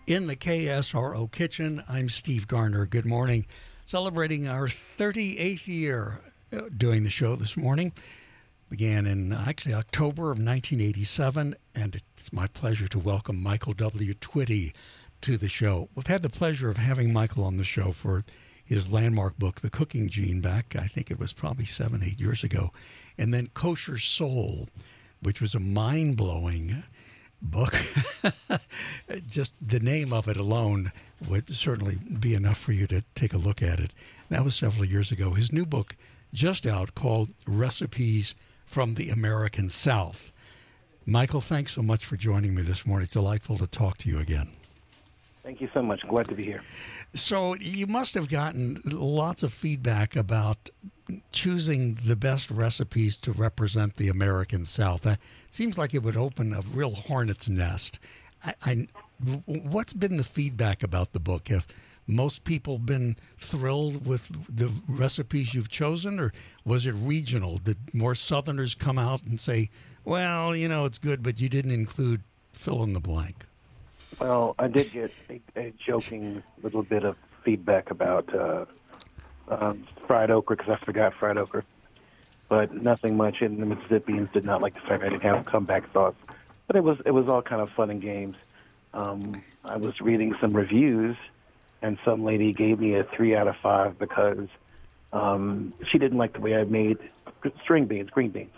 In the KSRO kitchen, I'm Steve Garner. Good morning. Celebrating our 38th year doing the show this morning. Began in actually October of 1987, and it's my pleasure to welcome Michael W. Twitty to the show. We've had the pleasure of having Michael on the show for his landmark book, The Cooking Gene, back, I think it was probably 7-8 years ago. And then Kosher Soul, which was a mind-blowing book. Just the name of it alone would certainly be enough for you to take a look at it. That was several years ago. His new book, just out, called Recipes from the American South. Michael, thanks so much for joining me this morning. It's delightful to talk to you again. Thank you so much. Glad to be here. So you must have gotten lots of feedback about choosing the best recipes to represent the American South. It seems like it would open a real hornet's nest. What's been the feedback about the book? Have most people been thrilled with the recipes you've chosen, or was it regional? Did more Southerners come out and say, well, you know, it's good, but you didn't include fill in the blank? Well, I did get a joking little bit of feedback about fried okra, because I forgot fried okra. But nothing much, and the Mississippians did not like the fact I didn't have comeback sauce. But it was all kind of fun and games. I was reading some reviews, and some lady gave me a 3 out of 5 because she didn't like the way I made green beans.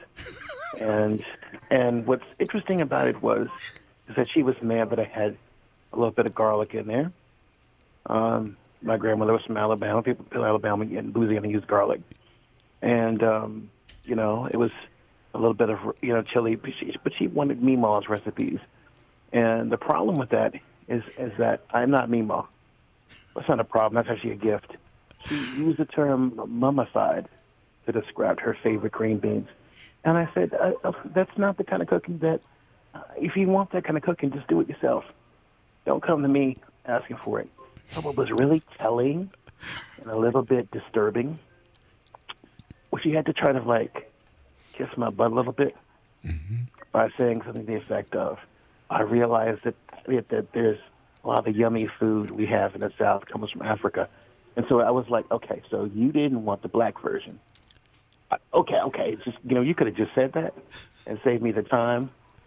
And what's interesting about it is that she was mad that I had a little bit of garlic in there. My grandmother was from Alabama. People in Alabama and Louisiana use garlic. And, it was a little bit of, chili. But she wanted Meemaw's recipes. And the problem with that is that I'm not Meemaw. That's not a problem. That's actually a gift. She used the term mummified to describe her favorite green beans. And I said, that's not the kind of cooking that, if you want that kind of cooking, just do it yourself. Don't come to me asking for it. But what was really telling and a little bit disturbing was she had to try to, kiss my butt a little bit by saying something to the effect of, I realized that there's a lot of the yummy food we have in the South comes from Africa. And so I was like, okay, so you didn't want the black version. Okay. It's just, you could have just said that and saved me the time.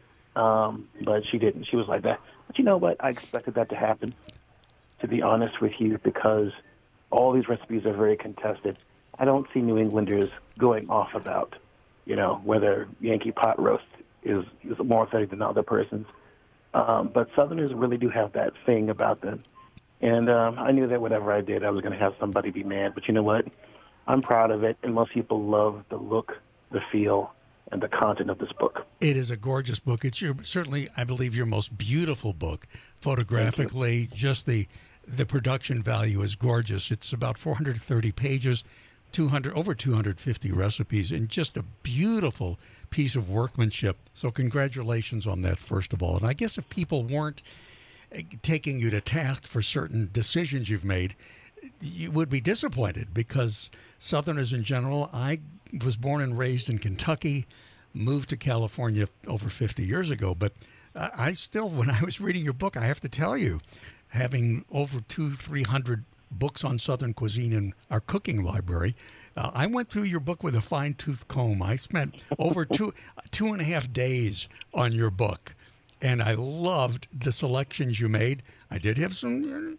But she didn't. She was like that. But you know what? I expected that to happen, to be honest with you, because all these recipes are very contested. I don't see New Englanders going off about, whether Yankee pot roast is more authentic than other person's. But Southerners really do have that thing about them. And I knew that whatever I did, I was going to have somebody be mad. But you know what? I'm proud of it, and most people love the look, the feel, and the content of this book. It is a gorgeous book. It's certainly, I believe, your most beautiful book. Photographically, just the production value is gorgeous. It's about 430 pages, over 250 recipes, and just a beautiful piece of workmanship. So congratulations on that, first of all. And I guess if people weren't taking you to task for certain decisions you've made, you would be disappointed, because Southerners in general, I was born and raised in Kentucky, moved to California over 50 years ago, but I still, when I was reading your book, I have to tell you, having over 200-300 books on Southern cuisine in our cooking library, I went through your book with a fine-tooth comb. I spent over 2.5 days on your book, and I loved the selections you made. I did have some,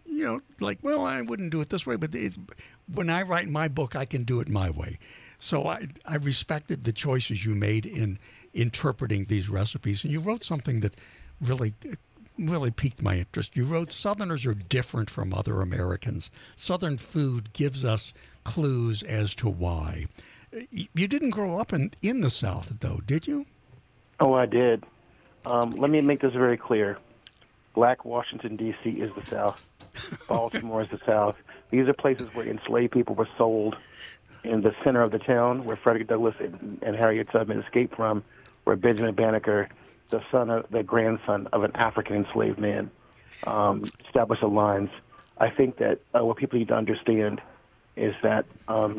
I wouldn't do it this way, but when I write my book, I can do it my way. So I respected the choices you made in interpreting these recipes. And you wrote something that really piqued my interest. You wrote, Southerners are different from other Americans. Southern food gives us clues as to why. You didn't grow up in the South, though, did you? Oh, I did. Let me make this very clear. Black Washington, D.C. is the South. Baltimore is the South. These are places where enslaved people were sold in the center of the town, where Frederick Douglass and Harriet Tubman escaped from, where Benjamin Banneker, the grandson of an African enslaved man, established the lines. I think that what people need to understand is that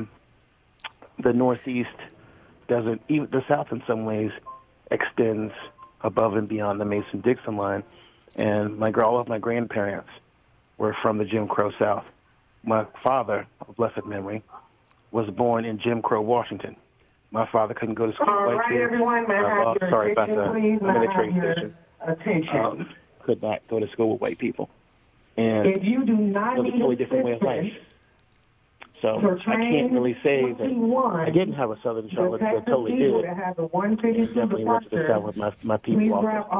the Northeast doesn't, even the South in some ways, extends above and beyond the Mason-Dixon line. And all of my grandparents were from the Jim Crow South. My father, of blessed memory, was born in Jim Crow, Washington. My father couldn't go to school. All right, everyone, may I have your sorry about attention, that. please? I'm in May a I train have your station. attention? Could not go to school with white people. And If you do not it was a need totally different way of life. assistance So for I can't really say that 21, I didn't have a Southern the childhood, but I Texas totally people did. that have the 152 Definitely went to the departure, South with my please people grab also. all.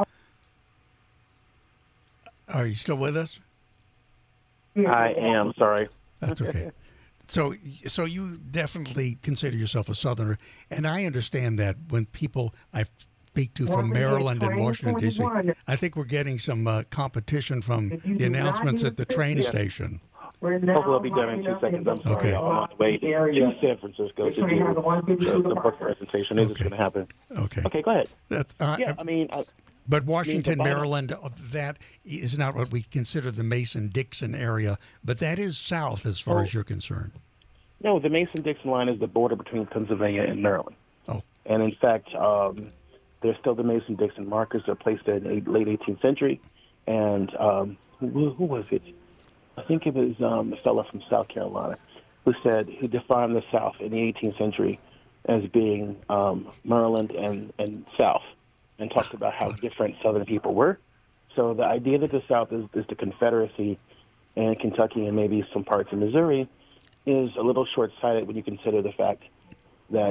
Are you still with us? I am, sorry. That's okay. So you definitely consider yourself a Southerner, and I understand that when people I speak to from Maryland and Washington, D.C., I think we're getting some competition from the announcements at the train station. Hopefully I'll be done in 2 seconds. I'm sorry. Okay. I'm on the way to San Francisco to do the book presentation. It's going to happen. Okay. Okay, go ahead. That's, Yeah, I mean, but Washington, the bottom- Maryland, that is not what we consider the Mason-Dixon area, but that is south as far as you're concerned. no, the Mason-Dixon line is the border between Pennsylvania and Maryland. Oh, And in fact, there's still the Mason-Dixon markers that are placed in the late 18th century. And who was it? I think it was a fellow from South Carolina who defined the South in the 18th century as being Maryland and South, and talked about how different Southern people were. So the idea that the South is the Confederacy and Kentucky and maybe some parts of Missouri is a little short-sighted when you consider the fact that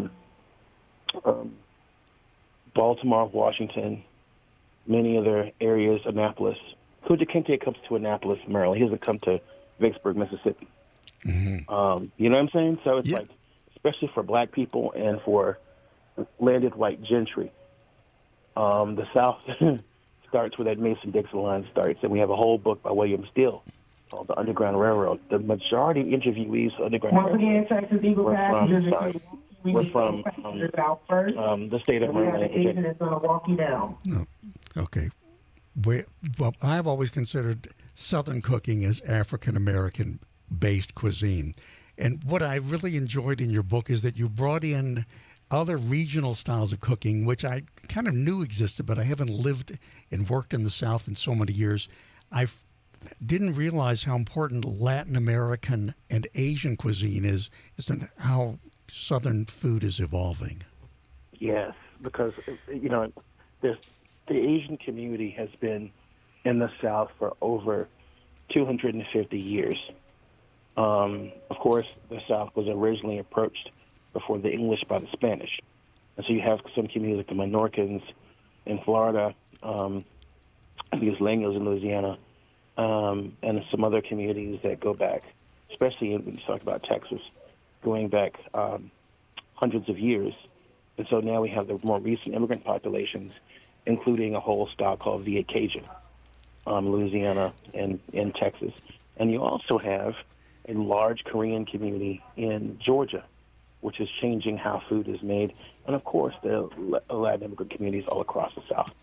Baltimore, Washington, many other areas, Annapolis. Kunta Kinte comes to Annapolis, Maryland. He doesn't come to Vicksburg, Mississippi. mm-hmm. You know what I'm saying? So it's Yeah. like, especially for black people and for landed white gentry, the South starts where that Mason-Dixon line starts. And we have a whole book by William Steele called The Underground Railroad. The majority of interviewees for Underground Once Railroad again, Texas Eagle were passengers, from out first. the state of We have Maryland an and agent Virginia. that's going to walk you down. No. Okay. Well, I've always considered Southern cooking as African-American based cuisine. And what I really enjoyed in your book is that you brought in other regional styles of cooking, which I kind of knew existed, but I haven't lived and worked in the South in so many years. I didn't realize how important Latin American and Asian cuisine is to how Southern food is evolving. Yes, because, the Asian community has been in the South for over 250 years. Of course, the South was originally approached before the English by the Spanish. And so you have some communities like the Minorcans in Florida, the Isleños in Louisiana, and some other communities that go back, especially when you talk about Texas, going back hundreds of years. And so now we have the more recent immigrant populations, including a whole stock called Via Cajun, Louisiana and in Texas. And you also have a large Korean community in Georgia, which is changing how food is made. And, of course, the Latin immigrant communities all across the South.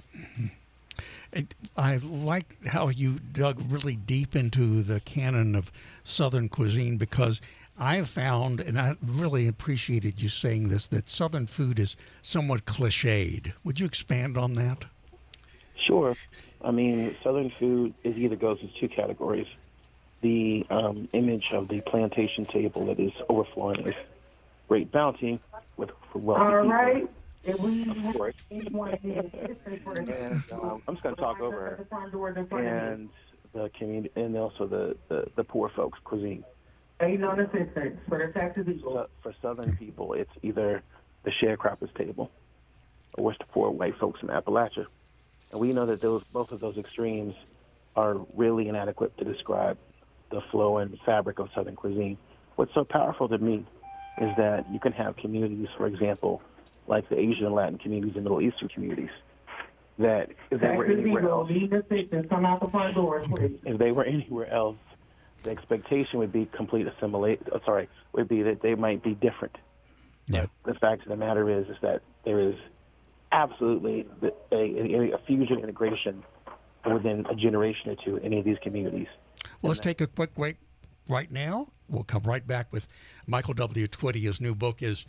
I like how you dug really deep into the canon of Southern cuisine, because I've found, and I really appreciated you saying this, that Southern food is somewhat cliched. Would you expand on that? Sure. I mean, Southern food either goes into two categories. The image of the plantation table that is overflowing with great bounty with wealthy All people. right. If we Of course. and And I'm just going to talk over her. And the community, and also the poor folks' cuisine. Ain't no assistance for the Texas Eagle. So for Southern people, it's either the sharecropper's table or it's the poor white folks from Appalachia. And we know that both of those extremes are really inadequate to describe the flow and fabric of Southern cuisine. What's so powerful to me is that you can have communities, for example, like the Asian and Latin communities and Middle Eastern communities, that if they were anywhere else, come out the front door, please. if they were anywhere else, the expectation would be would be that they might be different. Yeah. But the fact of the matter is that there is absolutely a fusion integration within a generation or two in any of these communities. Well, let's take a quick break right now. We'll come right back with Michael W. Twitty. His new book is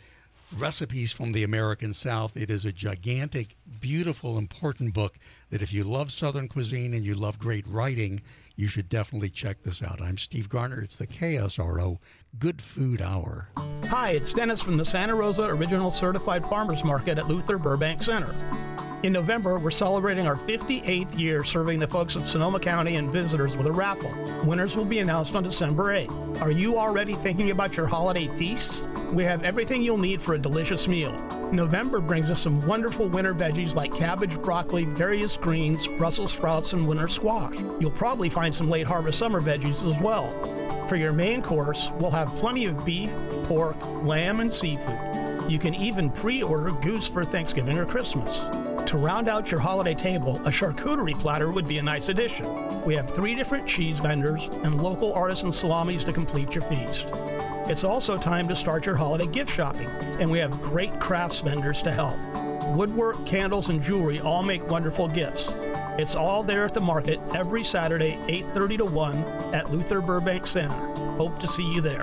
Recipes from the American South. It is a gigantic, beautiful, important book that if you love Southern cuisine and you love great writing, you should definitely check this out. I'm Steve Garner. It's the KSRO Good Food Hour. Hi, it's Dennis from the Santa Rosa Original Certified Farmers Market at Luther Burbank Center. In November, we're celebrating our 58th year serving the folks of Sonoma County and visitors with a raffle. Winners will be announced on December 8th. Are you already thinking about your holiday feasts? We have everything you'll need for a delicious meal. November brings us some wonderful winter veggies like cabbage, broccoli, various greens, Brussels sprouts, and winter squash. You'll probably find some late harvest summer veggies as well. For your main course, we'll have plenty of beef, pork, lamb, and seafood. You can even pre-order goose for Thanksgiving or Christmas. To round out your holiday table, a charcuterie platter would be a nice addition. We have 3 different cheese vendors and local artisan salamis to complete your feast. It's also time to start your holiday gift shopping, and we have great crafts vendors to help. Woodwork, candles, and jewelry all make wonderful gifts. It's all there at the market every Saturday, 8:30 to 1 at Luther Burbank Center. Hope to see you there.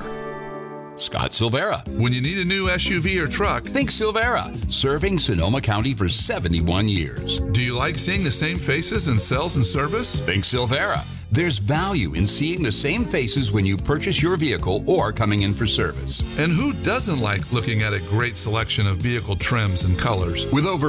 Scott Silvera. When you need a new SUV or truck, Think Silvera, serving Sonoma County for 71 years. do you like seeing the same faces in sales and service? Think Silvera. There's value in seeing the same faces when you purchase your vehicle or coming in for service. And who doesn't like looking at a great selection of vehicle trims and colors? With over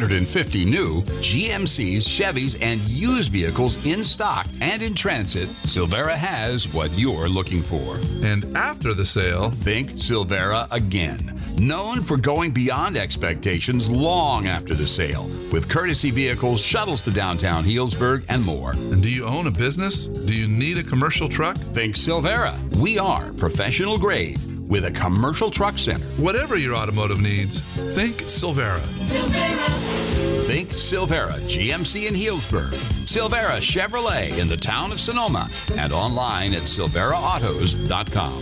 550 new GMCs, Chevys, and used vehicles in stock and in transit, Silvera has what you're looking for. And after the sale, Think Silvera again. Known for going beyond expectations long after the sale, with courtesy vehicles, shuttles to downtown Healdsburg, and more. and do you own a business? Do you need a commercial truck? Think Silvera. We are professional grade with a commercial truck center. Whatever your automotive needs, think Silvera. Think Silvera GMC in Healdsburg, Silvera Chevrolet in the town of Sonoma, and online at silveraautos.com.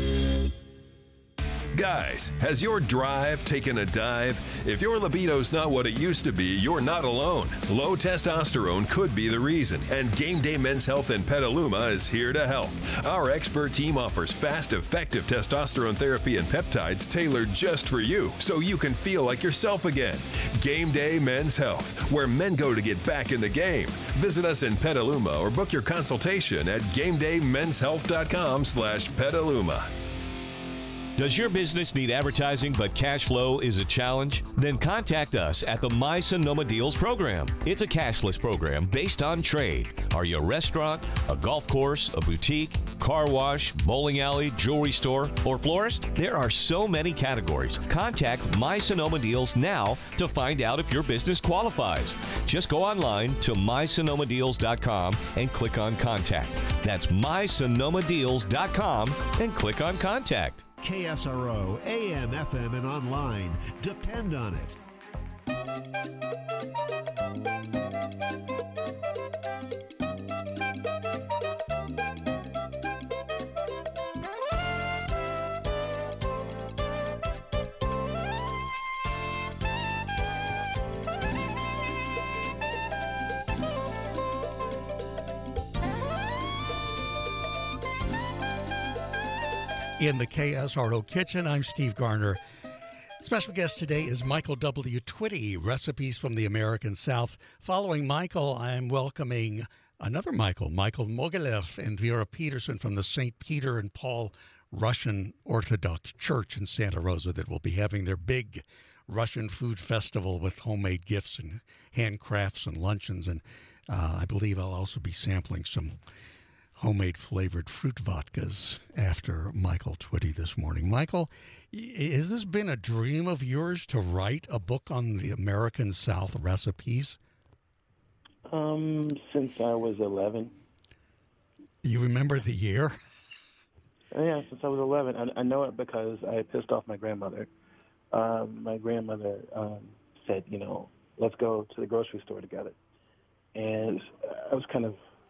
Guys, has your drive taken a dive? If your libido's not what it used to be, you're not alone. Low testosterone could be the reason, and Game Day Men's Health in Petaluma is here to help. Our expert team offers fast, effective testosterone therapy and peptides tailored just for you, so you can feel like yourself again. Game Day Men's Health, where men go to get back in the game. Visit us in Petaluma or book your consultation at GameDayMen'sHealth.com/Petaluma. Does your business need advertising but cash flow is a challenge? Then contact us at the My Sonoma Deals program. It's a cashless program based on trade. Are you a restaurant, a golf course, a boutique, car wash, bowling alley, jewelry store, or florist? There are so many categories. Contact My Sonoma Deals now to find out if your business qualifies. Just go online to mysonomadeals.com and click on Contact. That's mysonomadeals.com and click on Contact. KSRO, AM, FM, and online. Depend on it. In the KSRO Kitchen, I'm Steve Garner. Special guest today is Michael W. Twitty, Recipes from the American South. Following Michael, I'm welcoming another Michael Mogilev and Vera Peterson from the St. Peter and Paul Russian Orthodox Church in Santa Rosa that will be having their big Russian food festival with homemade gifts and handcrafts and luncheons. And I believe I'll also be sampling some homemade flavored fruit vodkas after Michael Twitty this morning. Michael, has this been a dream of yours to write a book on the American South recipes? Since I was 11. You remember the year? Yeah, since I was 11. I know it because I pissed off my grandmother. My grandmother said, let's go to the grocery store together. And I was kind of,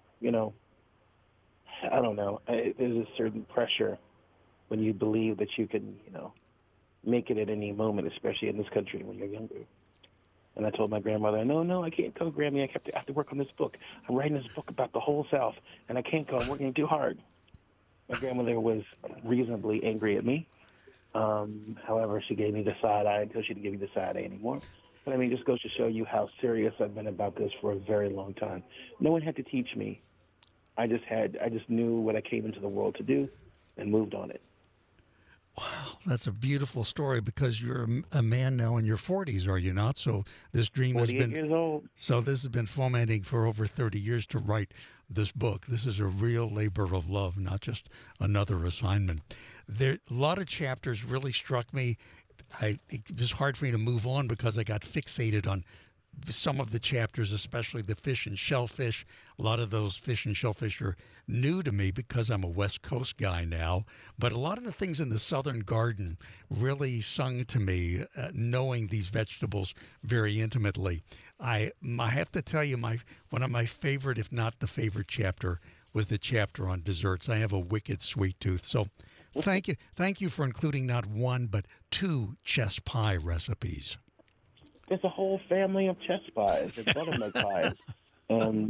I don't know. There's a certain pressure when you believe that you can, make it at any moment, especially in this country when you're younger. And I told my grandmother, no, I can't go, Grammy. I have to work on this book. I'm writing this book about the whole South, and I can't go. I'm working too hard. My grandmother was reasonably angry at me. However, she gave me the side eye until she didn't give me the side eye anymore. But I mean, it just goes to show you how serious I've been about this for a very long time. No one had to teach me. I just knew what I came into the world to do and moved on it. Wow, that's a beautiful story because you're a man now in your 40s, are you not? So this dream has 48 years old. So this has been fomenting for over 30 years to write this book. This is a real labor of love, not just another assignment. A lot of chapters really struck me. It was hard for me to move on because I got fixated on some of the chapters, especially the fish and shellfish. A lot of those fish and shellfish are new to me because I'm a West Coast guy now. But a lot of the things in the Southern Garden really sung to me, knowing these vegetables very intimately. I have to tell you, one of my favorite, if not the favorite chapter, was the chapter on desserts. I have a wicked sweet tooth. So thank you for including not one, but 2 chess pie recipes. There's a whole family of chess pies and buttermilk pies. And,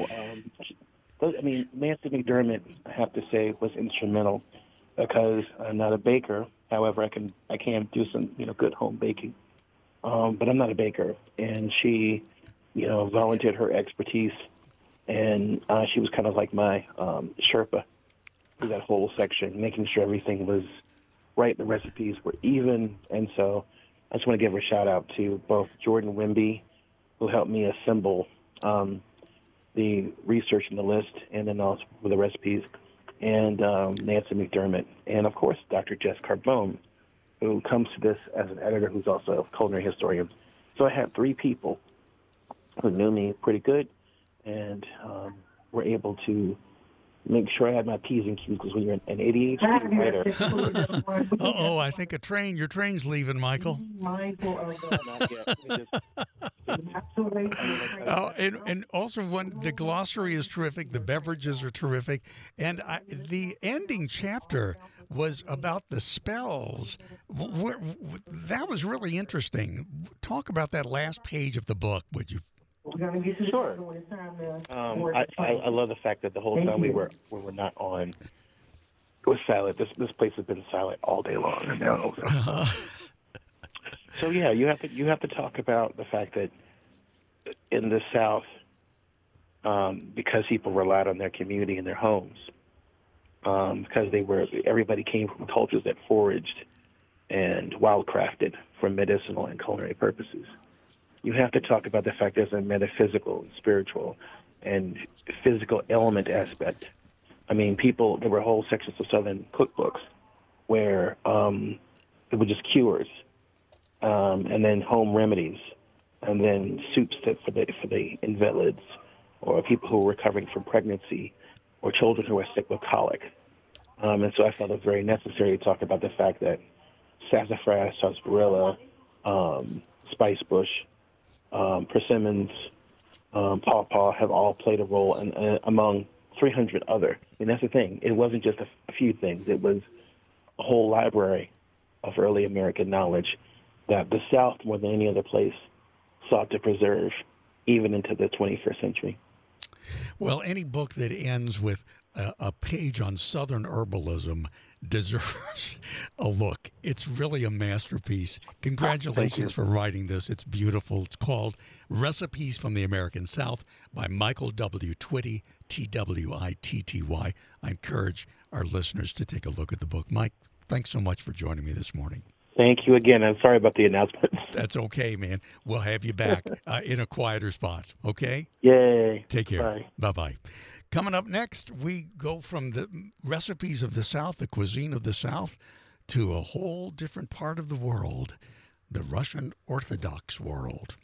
Nancy McDermott, I have to say, was instrumental because I'm not a baker. However, I can do some, good home baking. But I'm not a baker. And she, volunteered her expertise. And she was kind of like my Sherpa through that whole section, making sure everything was right, the recipes were even. And so I just want to give a shout-out to both Jordan Wimby, who helped me assemble the research and the list, and then also with the recipes, and Nancy McDermott, and, of course, Dr. Jess Carbone, who comes to this as an editor who's also a culinary historian. So I had 3 people who knew me pretty good and were able to make sure I had my P's and Q's, because when you're an ADHD writer... I think your train's leaving, Michael. Not yet. And also, the glossary is terrific, the beverages are terrific, and the ending chapter was about the spells. That was really interesting. Talk about that last page of the book, would you? Sure. I love the fact that the whole time we were not on, it was silent. This place has been silent all day long. And now, so yeah, you have to talk about the fact that in the South, because people relied on their community and their homes, because everybody came from cultures that foraged and wildcrafted for medicinal and culinary purposes. You have to talk about the fact there's a metaphysical, spiritual, and physical element aspect. I mean, there were whole sections of Southern cookbooks where it were just cures, and then home remedies, and then soups for the invalids, or people who were recovering from pregnancy, or children who were sick with colic. And so I felt it very necessary to talk about the fact that sassafras, sarsaparilla, spicebush, persimmons, pawpaw have all played a role among 300 other. And that's the thing. It wasn't just a few things. It was a whole library of early American knowledge that the South, more than any other place, sought to preserve even into the 21st century. Well, any book that ends with a page on Southern herbalism deserves a look. It's really a masterpiece. Congratulations for writing this. It's beautiful. It's called Recipes from the American South by Michael W. Twitty, Twitty. I encourage our listeners to take a look at the book. Mike, thanks so much for joining me this morning. Thank you again. I'm sorry about the announcement. That's okay, man. We'll have you back in a quieter spot, okay? Yay. Take care. Bye. Bye-bye. Coming up next, we go from the recipes of the South, the cuisine of the South, to a whole different part of the world, the Russian Orthodox world.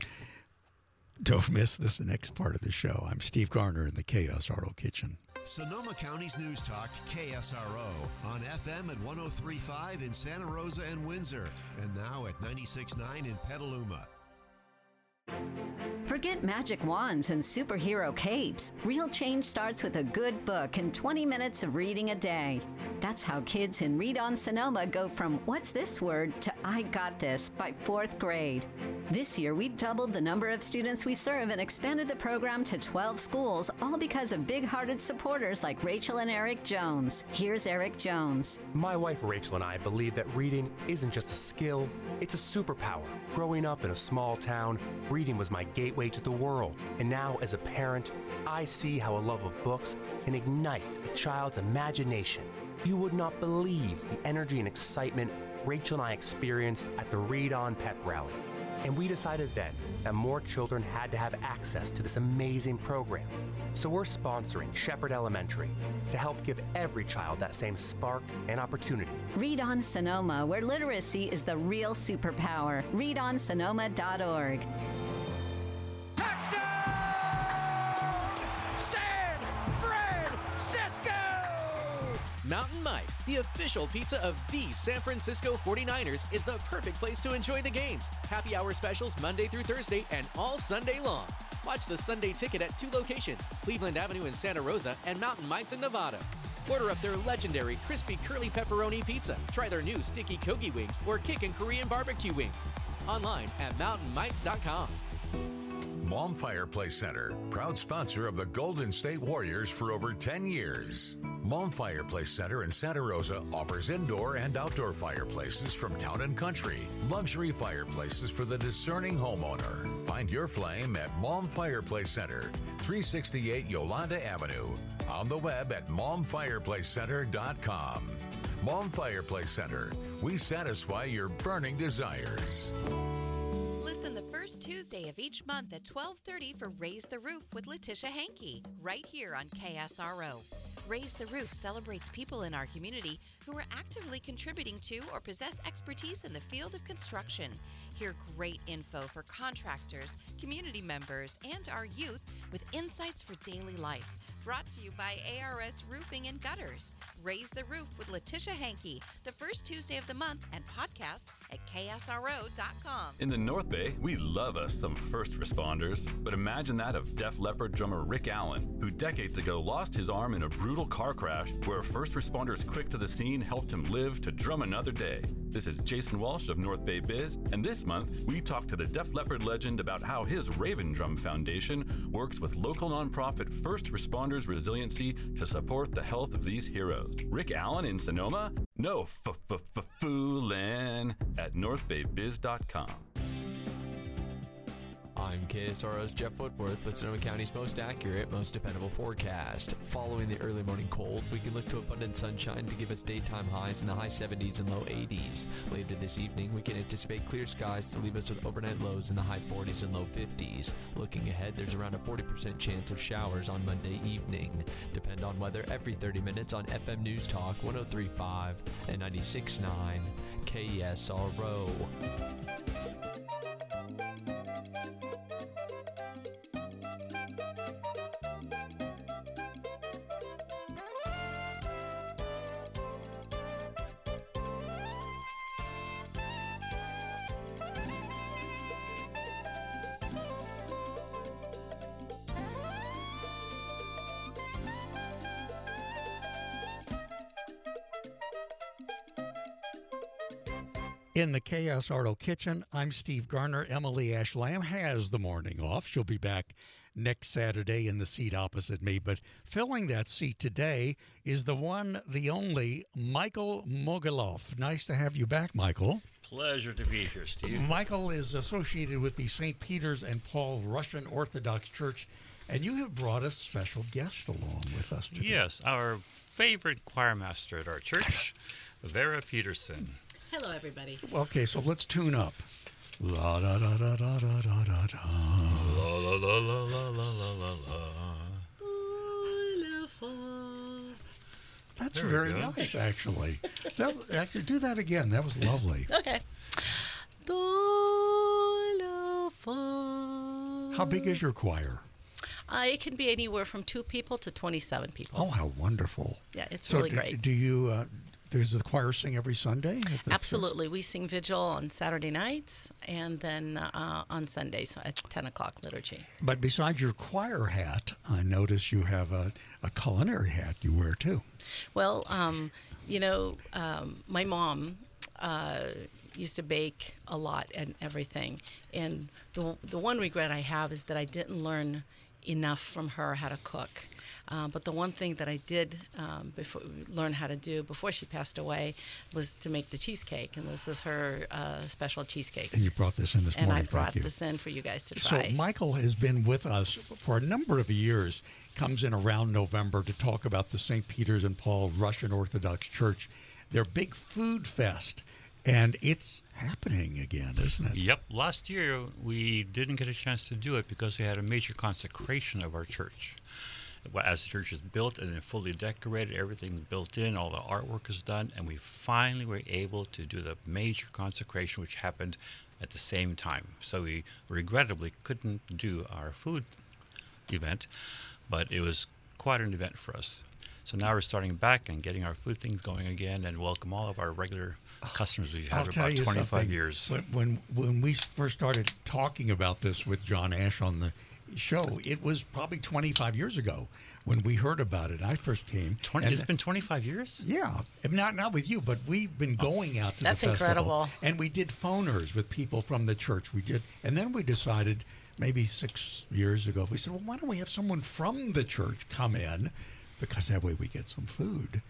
Don't miss this next part of the show. I'm Steve Garner in the KSRO Kitchen. Sonoma County's News Talk, KSRO, on FM at 103.5 in Santa Rosa and Windsor, and now at 96.9 in Petaluma. For Forget magic wands and superhero capes. Real change starts with a good book and 20 minutes of reading a day. That's how kids in Read on Sonoma go from "What's this word?" to "I got this" by 4th grade. This year, we've doubled the number of students we serve and expanded the program to 12 schools, all because of big-hearted supporters like Rachel and Eric Jones. Here's Eric Jones. My wife Rachel and I believe that reading isn't just a skill, it's a superpower. Growing up in a small town, reading was my gateway to the world. And now, as a parent, I see how a love of books can ignite a child's imagination. You would not believe the energy and excitement Rachel and I experienced at the Read On Pep Rally. And we decided then that more children had to have access to this amazing program. So we're sponsoring Shepherd Elementary to help give every child that same spark and opportunity. Read on Sonoma, where literacy is the real superpower. ReadOnSonoma.org. Mountain Mike's, the official pizza of the San Francisco 49ers, is the perfect place to enjoy the games. Happy hour specials Monday through Thursday and all Sunday long. Watch the Sunday Ticket at 2 locations, Cleveland Avenue in Santa Rosa and Mountain Mike's in Nevada. Order up their legendary crispy curly pepperoni pizza. Try their new sticky kogi wings or kickin' Korean barbecue wings. Online at mountainmikes.com. Mom Fireplace Center, proud sponsor of the Golden State Warriors for over 10 years. Mom Fireplace Center in Santa Rosa offers indoor and outdoor fireplaces from town and country, luxury fireplaces for the discerning homeowner. Find your flame at Mom Fireplace Center, 368 Yolanda Avenue, on the web at momfireplacecenter.com. Mom Fireplace Center, we satisfy your burning desires. Listen the first Tuesday of each month at 12:30 for Raise the Roof with Letitia Hankey, right here on KSRO. Raise the Roof celebrates people in our community who are actively contributing to or possess expertise in the field of construction. Hear great info for contractors, community members, and our youth with insights for daily life. Brought to you by ARS Roofing and Gutters. Raise the Roof with Letitia Hankey, the first Tuesday of the month, and podcasts at KSRO.com. In the North Bay, we love us some first responders, but imagine that of Def Leppard drummer Rick Allen, who decades ago lost his arm in a brutal car crash where first responders quick to the scene helped him live to drum another day. This is Jason Walsh of North Bay Biz, and this month we talk to the Def Leppard legend about how his Raven Drum Foundation works with local nonprofit First Responders Resiliency to support the health of these heroes. Rick Allen in Sonoma? No foolin' at northbaybiz.com. I'm KSRO's Jeff Woodworth with Sonoma County's most accurate, most dependable forecast. Following the early morning cold, we can look to abundant sunshine to give us daytime highs in the high 70s and low 80s. Later this evening, we can anticipate clear skies to leave us with overnight lows in the high 40s and low 50s. Looking ahead, there's around a 40% chance of showers on Monday evening. Depend on weather every 30 minutes on FM News Talk 103.5 and 96.9 KSRO. In the KSRO kitchen, I'm Steve Garner. Emily Ash Lamb has the morning off. She'll be back next Saturday in the seat opposite me. But filling that seat today is the one, the only, Michael Mogiloff. Nice to have you back, Michael. Pleasure to be here, Steve. Michael is associated with the St. Peter's and Paul Russian Orthodox Church, and you have brought a special guest along with us today. Yes, our favorite choirmaster at our church, Vera Peterson. Hello, everybody. Okay, so let's tune up. La da da da da da da da da. La la la la la la la la. That's very nice, actually. Actually, do that again. That was lovely. Okay. How big is your choir? It can be anywhere from 2 people to 27 people. Oh, how wonderful. Yeah, it's really great. Do you Does the choir sing every Sunday? Absolutely. We sing vigil on Saturday nights and then on Sundays at 10 o'clock liturgy. But besides your choir hat, I notice you have a culinary hat you wear too. Well, my mom used to bake a lot and everything. And the one regret I have is that I didn't learn enough from her how to cook. But the one thing that I did learn how to do before she passed away was to make the cheesecake, and this is her special cheesecake. And you brought this in this morning. And I brought this in for you guys to try. So Michael has been with us for a number of years, comes in around November to talk about the St. Peter's and Paul Russian Orthodox Church, their big food fest. And it's happening again, isn't it? Yep. Last year, we didn't get a chance to do it because we had a major consecration of our church. As the church is built and then fully decorated, everything's built in, all the artwork is done, and we finally were able to do the major consecration, which happened at the same time. So we regrettably couldn't do our food event, but it was quite an event for us. So now we're starting back and getting our food things going again, and welcome all of our regular customers we've had for about 25 years. When we first started talking about this with John Ash on the show, it was probably 25 years ago when we heard about it. I first came. It's been 25 years? Yeah. Not with you, but we've been going out to the festival. That's incredible. And we did phoners with people from the church. And then we decided maybe 6 years ago, we said, well, why don't we have someone from the church come in, because that way we get some food.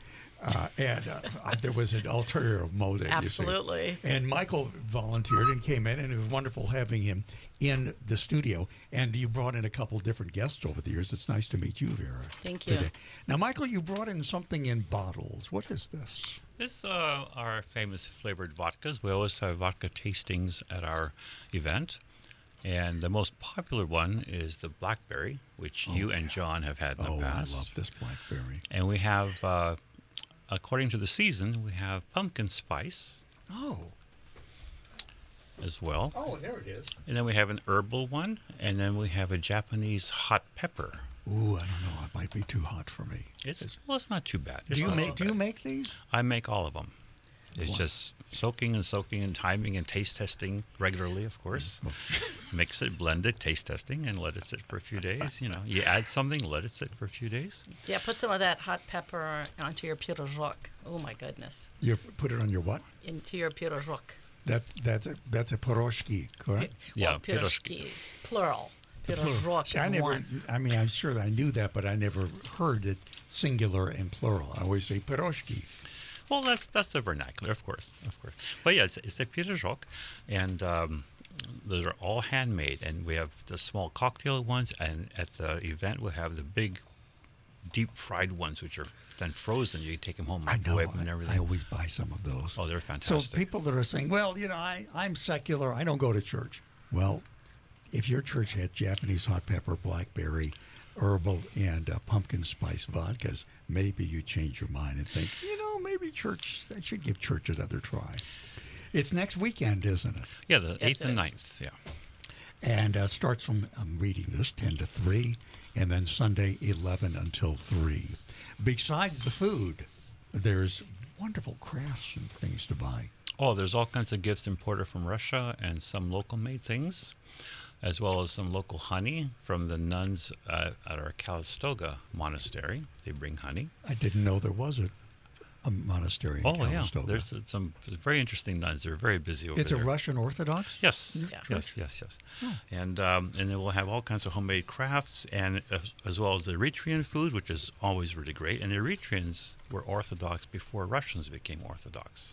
There was an ulterior motive. Absolutely. And Michael volunteered and came in, and it was wonderful having him in the studio. And you brought in a couple different guests over the years. It's nice to meet you, Vera. Thank you. Today. Now, Michael, you brought in something in bottles. What is this? This our famous flavored vodkas. We always have vodka tastings at our event. And the most popular one is the blackberry, which you and John have had in the past. I love this blackberry. And we have, according to the season, we have pumpkin spice. As well. Oh, there it is. And then we have an herbal one, and then we have a Japanese hot pepper. Ooh, I don't know. It might be too hot for me. It's not too bad. Do you make these? I make all of them. It's just soaking and timing and taste testing regularly, of course. Mix it, blend it, taste testing, and let it sit for a few days. You add something, let it sit for a few days. Yeah, put some of that hot pepper onto your pirozhok. Oh my goodness. You put it on your what? Into your pirozhok. That's a piroshki, correct? Yeah, piroshki, plural. Pirozhok is one. I'm sure that I knew that, but I never heard it singular and plural. I always say piroshki. Well, that's the vernacular, of course. But yeah, it's a pirozhok, and those are all handmade. And we have the small cocktail ones, and at the event we'll have the big, deep fried ones, which are then frozen. You can take them home, microwave them and everything. I always buy some of those. Oh, they're fantastic. So people that are saying, well, I'm secular, I don't go to church. Well, if your church had Japanese hot pepper, blackberry, herbal, and pumpkin spice vodkas, maybe you change your mind and think, maybe I should give church another try. It's next weekend, isn't it? Yeah, the 8th and 9th, yeah. And it starts from, I'm reading this, 10 to 3, and then Sunday, 11 until 3. Besides the food, there's wonderful crafts and things to buy. Oh, there's all kinds of gifts imported from Russia and some local-made things, as well as some local honey from the nuns at our Calistoga monastery. They bring honey. I didn't know there was a monastery in Calistoga. Yeah. There's some very interesting nuns. They're very busy over there. It's a Russian Orthodox? Yes. Yeah. Yes. Oh. And then we'll have all kinds of homemade crafts, and as well as the Eritrean food, which is always really great. And the Eritreans were Orthodox before Russians became Orthodox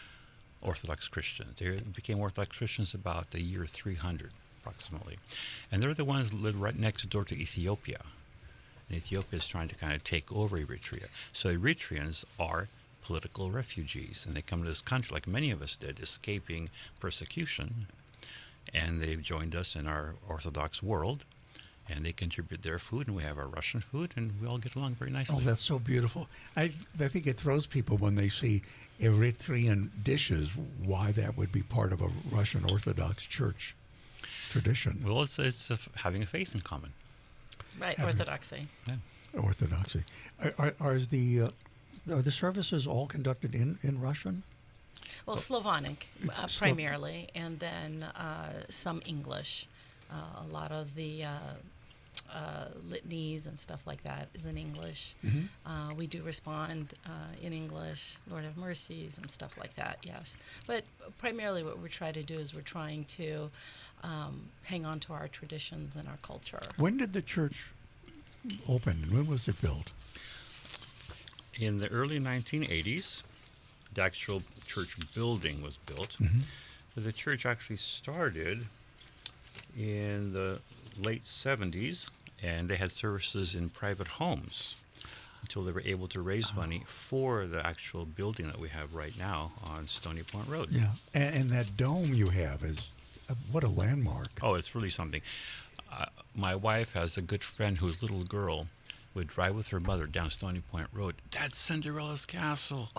Christians. They became Orthodox Christians about the year 300. Approximately. And they're the ones that live right next door to Ethiopia. And Ethiopia is trying to kind of take over Eritrea. So Eritreans are political refugees, and they come to this country like many of us did, escaping persecution. And they've joined us in our Orthodox world, and they contribute their food, and we have our Russian food, and we all get along very nicely. Oh, that's so beautiful. I think it throws people when they see Eritrean dishes, why that would be part of a Russian Orthodox church tradition. Well, it's having a faith in common. Right, orthodoxy. Yeah. Orthodoxy. Are the are the services all conducted in Russian? Well, Slavonic It's primarily, and then some English. A lot of the litanies and stuff like that is in English. We do respond in English, Lord have mercies and stuff like that, yes. But primarily what we try to do is we're trying to hang on to our traditions and our culture. When did the church open, and when was it built? In the early 1980s, the actual church building was built. But the church actually started in the late 70s, and they had services in private homes until they were able to raise money for the actual building that we have right now on Stony Point Road. Yeah, and that dome you have is, what a landmark. Oh, it's really something. My wife has a good friend whose little girl would drive with her mother down Stony Point Road. That's Cinderella's castle.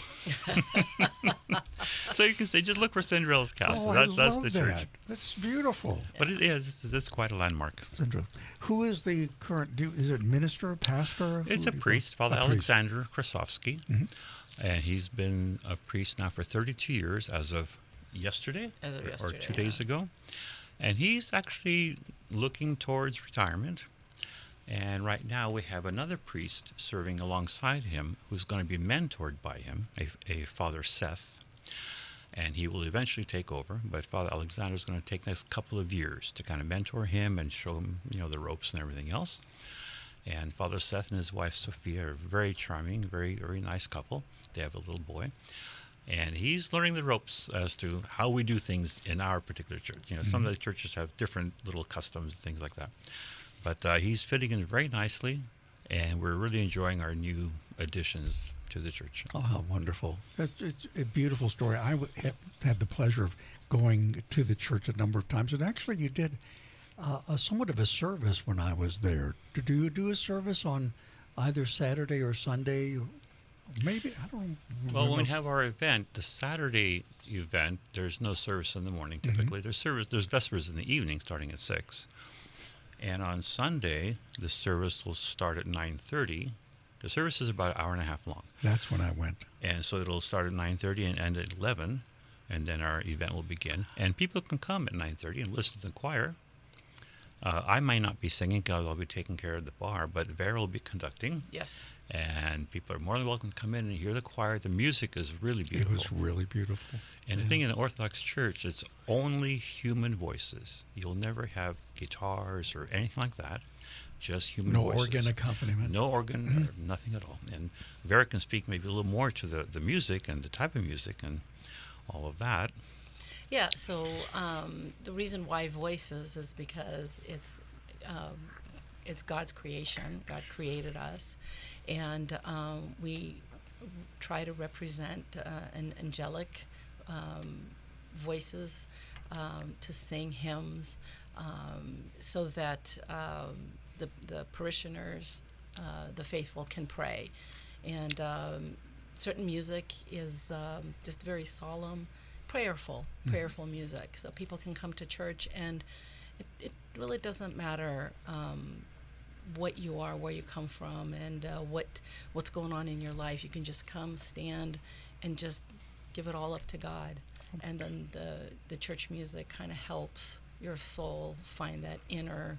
So you can say, just look for Cinderella's castle. Oh, that's love the that. church. That's beautiful. But it is. It's quite a landmark. Cinderella. Who is the current? Is it minister, pastor? It's a priest, Father Alexander Krasovsky, and he's been a priest now for 32 years, as of yesterday, or 2 days ago, and he's actually looking towards retirement. And right now we have another priest serving alongside him who's going to be mentored by him, a Father Seth, and he will eventually take over. But Father Alexander is going to take the next couple of years to kind of mentor him and show him, the ropes and everything else. And Father Seth and his wife Sophia are very charming, very, very nice couple. They have a little boy. And he's learning the ropes as to how we do things in our particular church. Some of the churches have different little customs and things like that. But he's fitting in very nicely, and we're really enjoying our new additions to the church. Oh, how wonderful. It's a beautiful story. I had the pleasure of going to the church a number of times, and actually you did somewhat of a service when I was there. Do you do a service on either Saturday or Sunday? Maybe, I don't remember. Well, when we have our event, the Saturday event, there's no service in the morning typically. There's Vespers in the evening starting at 6. And on Sunday, the service will start at 9:30. The service is about an hour and a half long. That's when I went. And so it'll start at 9:30 and end at 11, and then our event will begin. And people can come at 9:30 and listen to the choir. I might not be singing because I'll be taking care of the bar, but Vera will be conducting. Yes. And people are more than welcome to come in and hear the choir. The music is really beautiful. It was really beautiful. And the thing in the Orthodox Church, it's only human voices. You'll never have guitars or anything like that. Just human voices. No organ accompaniment. No organ, or nothing at all. And Vera can speak maybe a little more to the music and the type of music and all of that. Yeah, so the reason why voices is because it's God's creation. God created us, and we try to represent an angelic voices to sing hymns, so that the parishioners, the faithful, can pray. And certain music is just very solemn, prayerful music, so people can come to church, and it really doesn't matter what you are, where you come from, and what's going on in your life. You can just come, stand, and just give it all up to God, and then the church music kind of helps your soul find that inner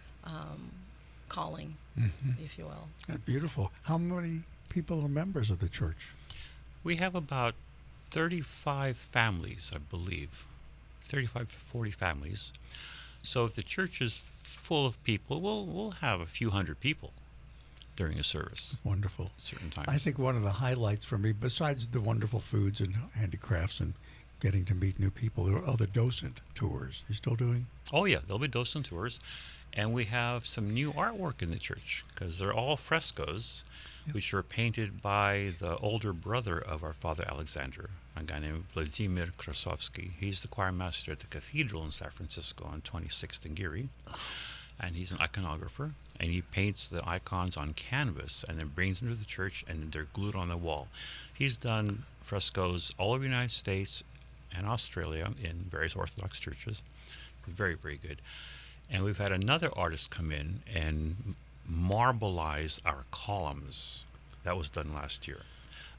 calling, if you will. That's beautiful. How many people are members of the church? We have about 35 families, I believe, 35 to 40 families. So if the church is full of people, we'll have a few hundred people during a service. Wonderful. At certain times. I think one of the highlights for me, besides the wonderful foods and handicrafts and getting to meet new people, are the docent tours. You still doing? Oh yeah, there'll be docent tours, and we have some new artwork in the church because they're all frescoes, which were painted by the older brother of our Father Alexander, a guy named Vladimir Krasovsky. He's the choir master at the cathedral in San Francisco on 26th and Geary, and he's an iconographer, and he paints the icons on canvas and then brings them to the church, and they're glued on the wall. He's done frescoes all over the United States and Australia in various Orthodox churches. Very, very good. And we've had another artist come in and marbleize our columns. That was done last year.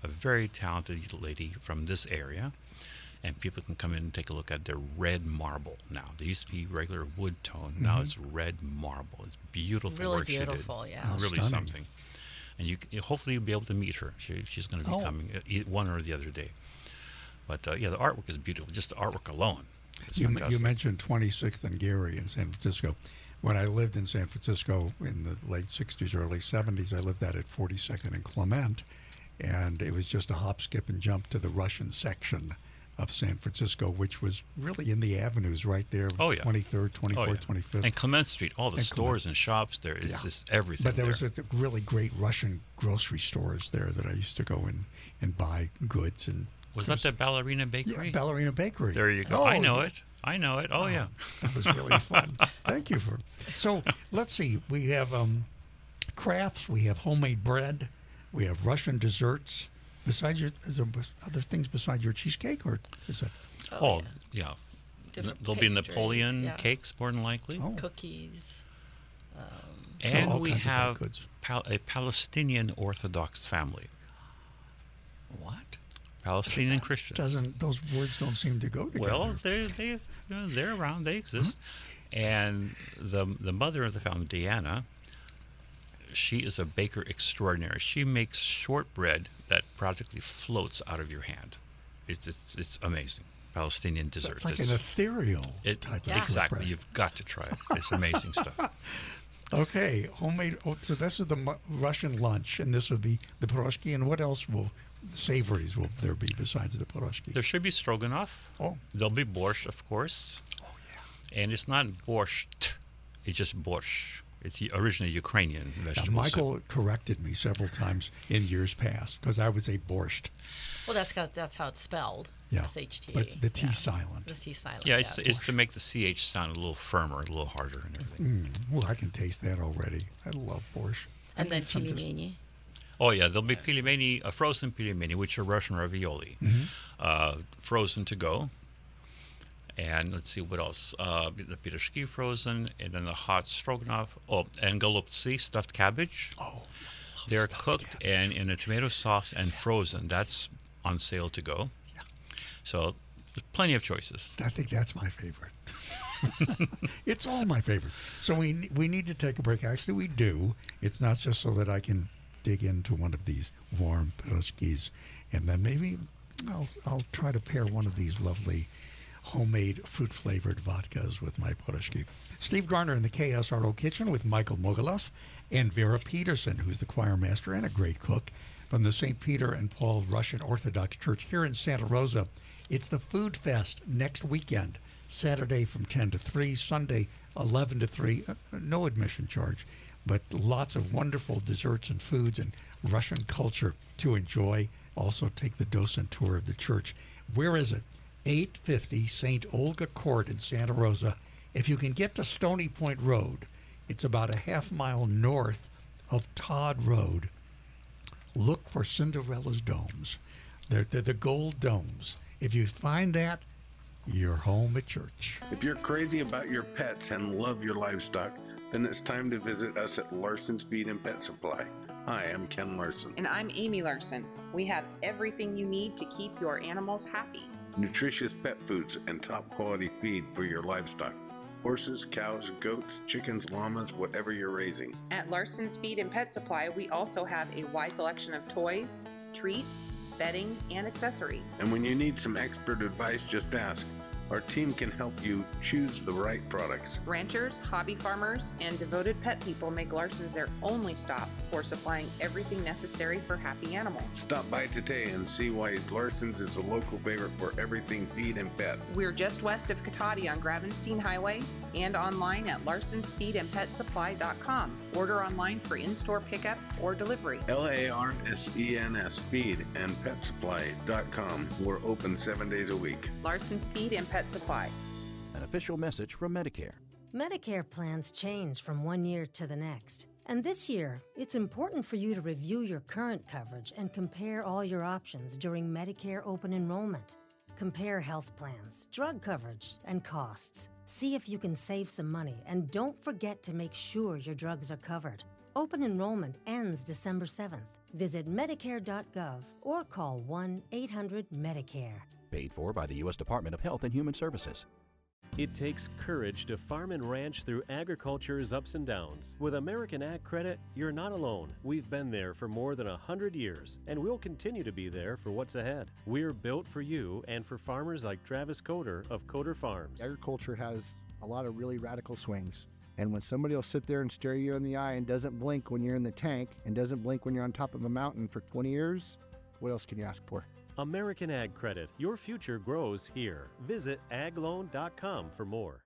a very talented lady from this area. And people can come in and take a look at their red marble now. They used to be regular wood tone. Now it's red marble. It's beautiful Really work beautiful, she did. yeah. Really Stunning. something. And hopefully you'll be able to meet her. She's going to be coming one or the other day. But the artwork is beautiful. Just the artwork alone. You mentioned 26th and Gary in San Francisco. When I lived in San Francisco in the late 60s, early 70s, I lived out at 42nd and Clement. And it was just a hop, skip, and jump to the Russian section of San Francisco, which was really in the avenues right there, 23rd, 24th, 25th. And Clement Street, all the stores and shops there, is just everything. But there was a really great Russian grocery stores there that I used to go in and buy goods. And was that the Ballerina Bakery? Yeah, Ballerina Bakery. There you go. I know it. Oh, yeah. That was really fun. Thank you for. So let's see. We have crafts. We have homemade bread. We have Russian desserts. Besides is there other things besides your cheesecake, or is it? Yeah. Different There'll be pastries, Napoleon cakes, more than likely. Cookies. And we have a Palestinian Orthodox family. What? Palestinian Christian. Those words don't seem to go together? Well, they're around. They exist. And the mother of the family, Diana, she is a baker extraordinary. She makes shortbread that practically floats out of your hand. It's amazing. Palestinian dessert. It's like an ethereal type of exactly. bread. You've got to try it. It's amazing stuff. Okay, homemade. So this is the Russian lunch, and this will be the pierogi. And what else savories will there be besides the pierogi? There should be stroganoff. Oh, there'll be borscht, of course. Oh yeah. And it's not borscht. It's just borscht. It's originally Ukrainian vegetable. Now, Michael corrected me several times in years past because I would say borscht. Well, that's how it's spelled. Yeah. S-H-T. But the T silent. The T silent. Yeah, it's to make the CH sound a little firmer, a little harder, and everything. Well, I can taste that already. I love borscht. And then pilymeni. Oh yeah, there'll be pilymeni, frozen pilymeni, which are Russian ravioli, frozen to go. And let's see what else. The pierogi frozen, and then the hot stroganoff. Oh, and golubtsi, stuffed cabbage. Oh, they're cooked and in a tomato sauce and frozen. That's on sale to go. Yeah. So there's plenty of choices. I think that's my favorite. It's all my favorite. So we need to take a break. Actually, we do. It's not just so that I can dig into one of these warm pierogies, and then maybe I'll try to pair one of these lovely homemade fruit-flavored vodkas with my pierogi. Steve Garner in the KSRO kitchen with Michael Mogilev and Vera Peterson, who's the choir master and a great cook from the St. Peter and Paul Russian Orthodox Church here in Santa Rosa. It's the Food Fest next weekend, Saturday from 10 to 3, Sunday 11 to 3, no admission charge, but lots of wonderful desserts and foods and Russian culture to enjoy. Also take the docent tour of the church. Where is it? 850 St. Olga Court in Santa Rosa. If you can get to Stony Point Road, it's about a half mile north of Todd Road. Look for Cinderella's domes. They're the gold domes. If you find that, you're home at church. If you're crazy about your pets and love your livestock, then it's time to visit us at Larson's Feed and Pet Supply. Hi, I'm Ken Larson. And I'm Amy Larson. We have everything you need to keep your animals happy. Nutritious pet foods and top quality feed for your livestock. Horses, cows, goats, chickens, llamas, whatever you're raising. At Larson's Feed and Pet Supply, we also have a wide selection of toys, treats, bedding, and accessories. And when you need some expert advice, just ask. Our team can help you choose the right products. Ranchers, hobby farmers, and devoted pet people make Larson's their only stop for supplying everything necessary for happy animals. Stop by today and see why Larson's is a local favorite for everything feed and pet. We're just west of Katati on Gravenstein Highway and online at larsonsfeedandpetsupply.com. Order online for in-store pickup or delivery. LARSENS Feed and PetSupply.com. We're open 7 days a week. Larson's Feed and Pet Supply. An official message from Medicare. Medicare plans change from one year to the next. And this year, it's important for you to review your current coverage and compare all your options during Medicare open enrollment. Compare health plans, drug coverage, and costs. See if you can save some money, and don't forget to make sure your drugs are covered. Open enrollment ends December 7th. Visit Medicare.gov or call 1-800-MEDICARE. Paid for by the U.S. Department of Health and Human Services. It takes courage to farm and ranch through agriculture's ups and downs. With American Ag Credit, you're not alone. We've been there for more than 100 years, and we'll continue to be there for what's ahead. We're built for you and for farmers like Travis Coder of Coder Farms. Agriculture has a lot of really radical swings. And when somebody will sit there and stare you in the eye and doesn't blink when you're in the tank and doesn't blink when you're on top of a mountain for 20 years, what else can you ask for? American Ag Credit. Your future grows here. Visit agloan.com for more.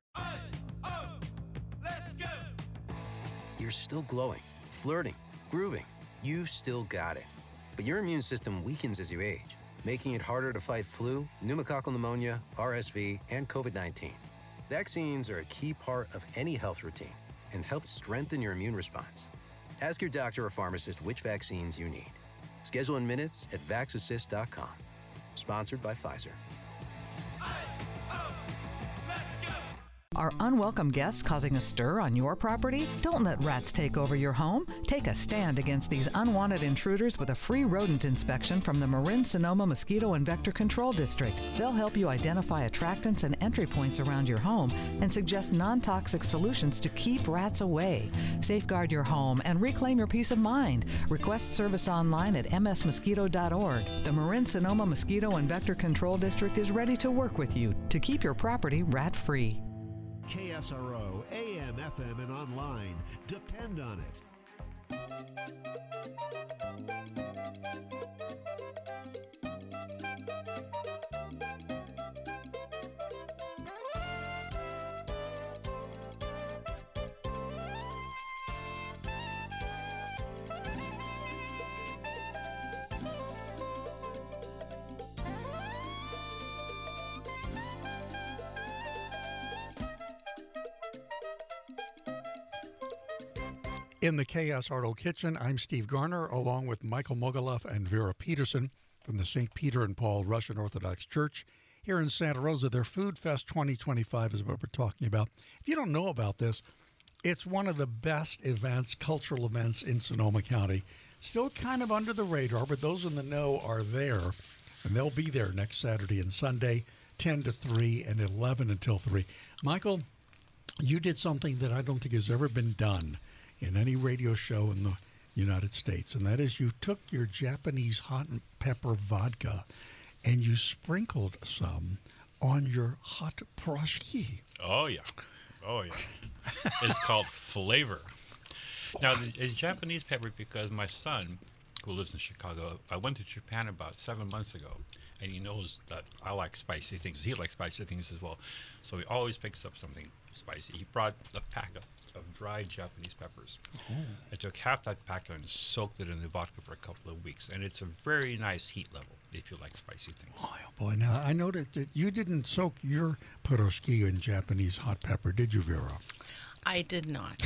You're still glowing, flirting, grooving. You still got it. But your immune system weakens as you age, making it harder to fight flu, pneumococcal pneumonia, RSV, and COVID-19. Vaccines are a key part of any health routine and help strengthen your immune response. Ask your doctor or pharmacist which vaccines you need. Schedule in minutes at VaxAssist.com. Sponsored by Pfizer. Are unwelcome guests causing a stir on your property? Don't let rats take over your home. Take a stand against these unwanted intruders with a free rodent inspection from the Marin-Sonoma Mosquito and Vector Control District. They'll help you identify attractants and entry points around your home and suggest non-toxic solutions to keep rats away. Safeguard your home and reclaim your peace of mind. Request service online at msmosquito.org. The Marin-Sonoma Mosquito and Vector Control District is ready to work with you to keep your property rat-free. KSRO, AM, FM, and online. Depend on it. In the KSRO Kitchen, I'm Steve Garner, along with Michael Mogilev and Vera Peterson from the St. Peter and Paul Russian Orthodox Church here in Santa Rosa. Their Food Fest 2025 is what we're talking about. If you don't know about this, it's one of the best events, cultural events in Sonoma County. Still kind of under the radar, but those in the know are there, and they'll be there next Saturday and Sunday, 10 to 3 and 11 until 3. Michael, you did something that I don't think has ever been done in any radio show in the United States, and that is you took your Japanese hot pepper vodka and you sprinkled some on your hot pierogi. Oh, yeah. Oh, yeah. It's called flavor. Now, it's Japanese pepper because my son, who lives in Chicago, I went to Japan about 7 months ago, and he knows that I like spicy things. He likes spicy things as well. So he always picks up something spicy. He brought a pack of dried Japanese peppers. Oh. I took half that pack and soaked it in the vodka for a couple of weeks, and it's a very nice heat level if you like spicy things. Oh, boy. Now, I noted that you didn't soak your pierogi in Japanese hot pepper, did you, Vera? I did not.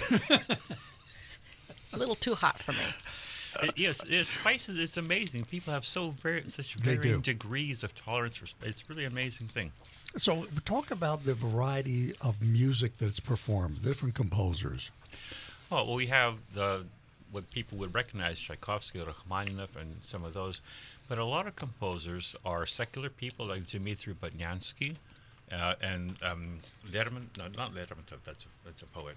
A little too hot for me. Yes, spices, it's amazing. People have such varying degrees of tolerance for spice. It's really an amazing thing. So talk about the variety of music that's performed, different composers. Oh, well, we have what people would recognize, Tchaikovsky, Rachmaninoff, and some of those. But a lot of composers are secular people like Dmitri Butyansky and Lermontov. No, not Lermontov, that's a poet.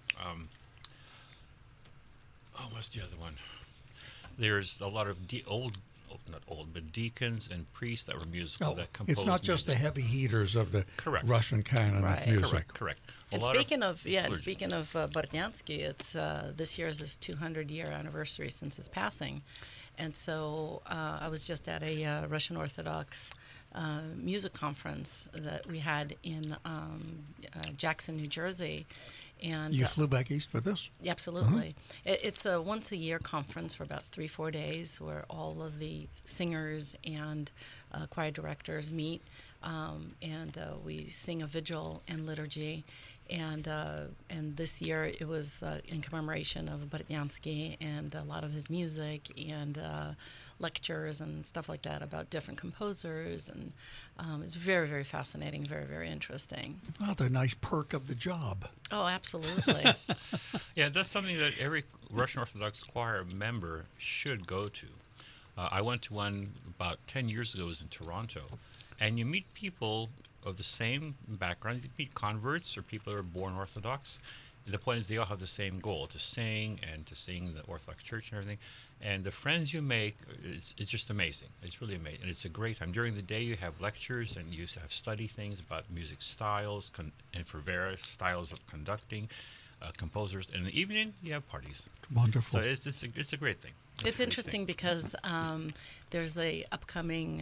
What's the other one? There's a lot of but deacons and priests that were musical that composed. It's not just music. the heavy heaters of the Russian canon of music. Correct. And speaking of Bortnyansky, it's this year is his 200-year anniversary since his passing, and so I was just at a Russian Orthodox music conference that we had in Jackson, New Jersey. And you flew back east for this? Absolutely. It's a once-a-year conference for about 3-4 days where all of the singers and choir directors meet, and we sing a vigil and liturgy. And this year it was in commemoration of Bortnyansky and a lot of his music and lectures and stuff like that about different composers. And it's very, very fascinating, very, very interesting. Well, the nice perk of the job. Oh, absolutely. Yeah, that's something that every Russian Orthodox choir member should go to. I went to one about 10 years ago. It was in Toronto. And you meet people of the same background. You meet converts or people who are born Orthodox. The point is they all have the same goal, to sing and to sing the Orthodox Church and everything. And the friends you make, it's just amazing. It's really amazing. And it's a great time. During the day, you have lectures and you have study things about music styles and for various styles of conducting, composers. And in the evening, you have parties. Wonderful. So it's a great thing. It's interesting because there's a upcoming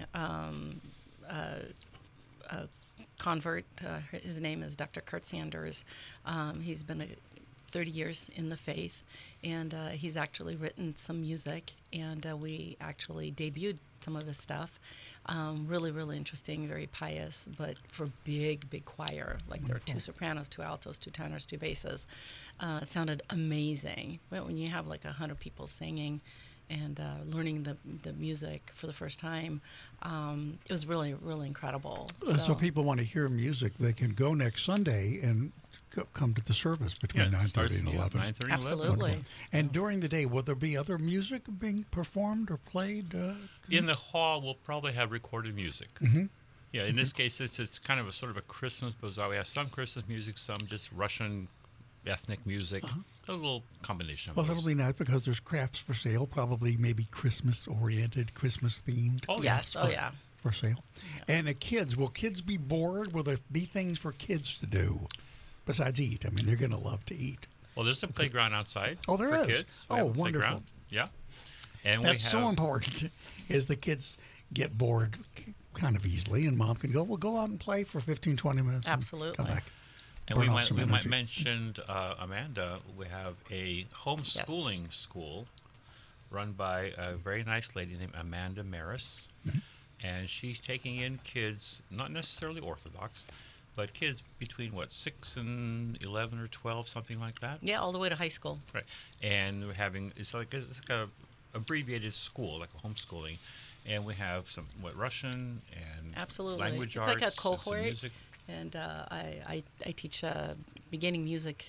convert. His name is Dr. Kurt Sanders. He's been 30 years in the faith, and he's actually written some music, and we actually debuted some of his stuff. Really, really interesting, very pious, but for big choir. Like there are 2 sopranos, 2 altos, 2 tenors, 2 basses. It sounded amazing. When you have like 100 people singing and learning the music for the first time, it was really, really incredible. So people want to hear music, they can go next Sunday and come to the service between 9:30 and 11. 9:30 and 11. Absolutely. And during the day, will there be other music being performed or played? In the hall, we'll probably have recorded music. Mm-hmm. Yeah, in this case, it's kind of a sort of a Christmas bazaar. We have some Christmas music, some just Russian ethnic music, a little combination of Well, those. that'll be nice because there's crafts for sale, probably maybe Christmas-oriented, Christmas-themed. Oh, yes. Oh, yeah. For sale. Yeah. And will kids be bored? Will there be things for kids to do besides eat? I mean, they're going to love to eat. Well, there's a playground outside. Oh, there for is. Kids. We Oh, have a wonderful. playground. Yeah. And That's we have, so important, is the kids get bored kind of easily, and mom can go, well, go out and play for 15, 20 minutes. Absolutely. And come back. And we burn off might, some we might energy. mention, Amanda, we have a homeschooling school run by a very nice lady named Amanda Maris. Mm-hmm. And she's taking in kids, not necessarily Orthodox, but kids between, 6 and 11 or 12, something like that? Yeah, all the way to high school. Right. And we're having, it's like a abbreviated school, like a homeschooling. And we have some, Russian and Absolutely. language it's arts. like a cohort. Some music. And I teach beginning music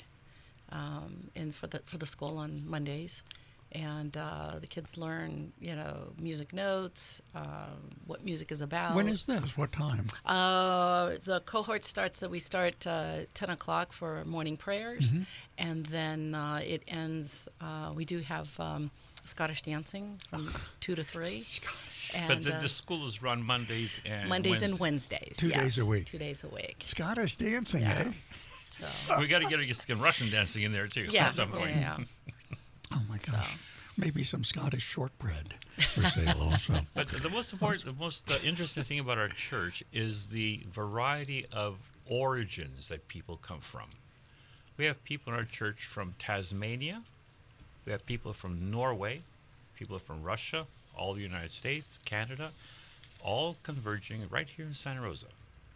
for the school on Mondays, and the kids learn music notes, what music is about. When is this? What time? The cohort starts. We start 10 o'clock for morning prayers, and then it ends. We do have Scottish dancing from 2 to 3. And, but the school is run Mondays and and Wednesdays. 2 days a week. 2 days a week. Scottish dancing, Yeah. eh? So. We got to get some Russian dancing in there too Yeah. at some point. Yeah. Oh my gosh. Maybe some Scottish shortbread for sale also. But the most important, the most interesting thing about our church is the variety of origins that people come from. We have people in our church from Tasmania. We have people from Norway, people from Russia, all the United States, Canada, all converging right here in Santa Rosa.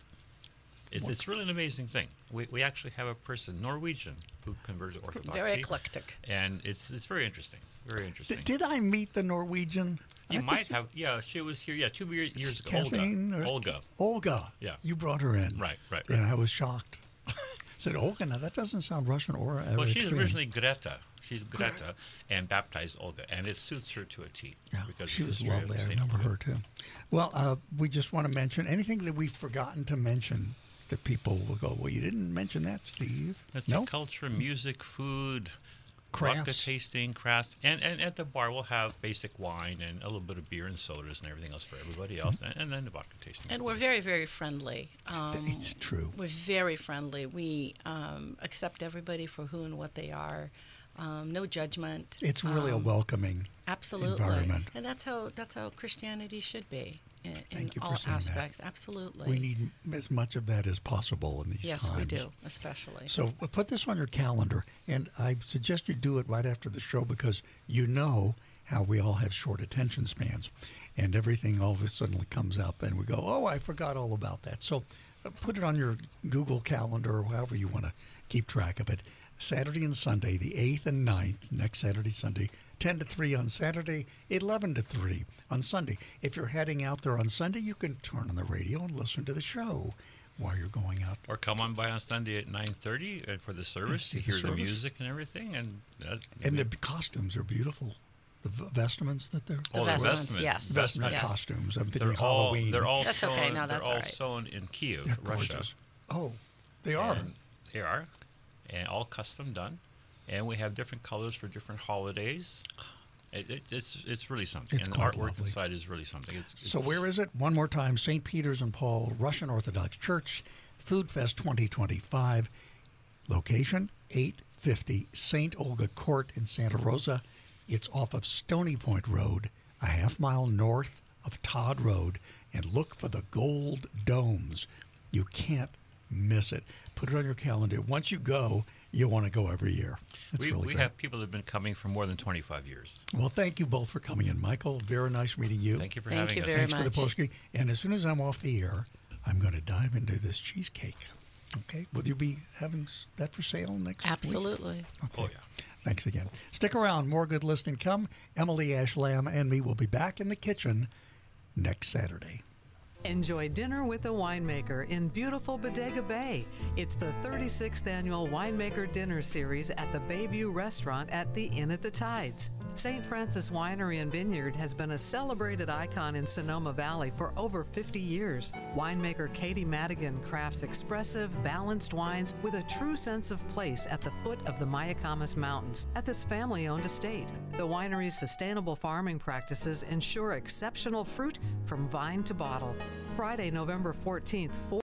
It's really an amazing thing. We actually have a person, Norwegian, who converts to Orthodoxy. Very eclectic. And it's very interesting. Very interesting. Did I meet the Norwegian? You might have. Yeah, she was here. Yeah, 2 years ago. Kathleen Olga. Yeah. You brought her in. Right. And I was shocked. Said, Olga, now that doesn't sound Russian or Well, she's Eritrean. originally Greta. She's Greta and baptized Olga, and it suits her to a T. Yeah, because she of the was spirit of lovely. the I saint. remember her too. Well, we just want to mention anything that we've forgotten to mention that people will go, well, you didn't mention that, Steve. That's No? the culture, music, food, Crafts. vodka tasting, crafts, and at the bar we'll have basic wine and a little bit of beer and sodas and everything else for everybody else, and then the vodka tasting. And we're very, very friendly. It's true. We're very friendly. We accept everybody for who and what they are. No judgment. It's really a welcoming absolutely environment. And that's how Christianity should be in Thank you all for saying that. aspects. Absolutely. We need as much of that as possible in these yes, times. we do, especially. So put this on your calendar, and I suggest you do it right after the show because you know how we all have short attention spans, and everything all of a sudden comes up, and we go, oh, I forgot all about that. So put it on your Google Calendar or however you want to keep track of it. Saturday and Sunday, the 8th and 9th, next Saturday, Sunday, 10 to 3 on Saturday, 11 to 3 on Sunday. If you're heading out there on Sunday, you can turn on the radio and listen to the show while you're going out. Or come on by on Sunday at 9:30 for the service see to the hear the service. music and everything. And the costumes are beautiful. vestments that they're... The vestments, yes. Vestment Yes. costumes. I'm thinking They're all, Halloween. they're all That's sewn, okay. No, that's they're all all right. sewn in Kyiv, They're Russia. gorgeous. Oh, they are. And they are, and all custom done. And we have different colors for different holidays. It's really something. It's and the quite artwork lovely. inside is really something. So where is it? One more time, St. Peter's and Paul Russian Orthodox Church, Food Fest 2025. Location, 850 St. Olga Court in Santa Rosa. It's off of Stony Point Road, a half-mile north of Todd Road. And look for the gold domes. You can't miss it. Put it on your calendar. Once you go, you'll want to go every year. It's really we great. have people that have been coming for more than 25 years. Well, thank you both for coming in, Michael. Very nice meeting you. Thank you for having us. Thanks for the posting. And as soon as I'm off the air, I'm going to dive into this cheesecake. Okay? Will you be having that for sale next week? Absolutely. Okay. Oh, yeah. Thanks again. Stick around. More good listening come. Emily Ash Lamb and me will be back in the kitchen next Saturday. Enjoy dinner with a winemaker in beautiful Bodega Bay. It's the 36th annual Winemaker Dinner Series at the Bayview Restaurant at the Inn at the Tides. St. Francis Winery and Vineyard has been a celebrated icon in Sonoma Valley for over 50 years. Winemaker Katie Madigan crafts expressive, balanced wines with a true sense of place at the foot of the Mayacamas Mountains at this family-owned estate. The winery's sustainable farming practices ensure exceptional fruit from vine to bottle. Friday, November 14th,